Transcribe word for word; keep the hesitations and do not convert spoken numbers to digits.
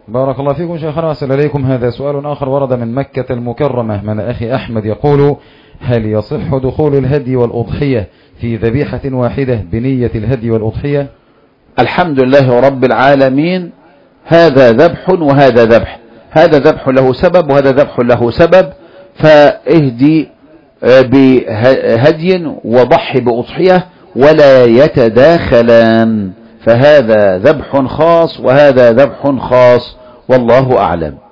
بارك الله فيكم شيخنا وأحسن إليكم. هذا سؤال آخر ورد من مكة المكرمة من أخي أحمد يقول: هل يصح دخول الهدي والأضحية في ذبيحة واحدة بنية الهدي والأضحية؟ الحمد لله رب العالمين. هذا ذبح وهذا ذبح، هذا ذبح له سبب وهذا ذبح له سبب، فاهدي بهدي وضحي بأضحية ولا يتداخلان، فهذا ذبح خاص وهذا ذبح خاص، والله أعلم.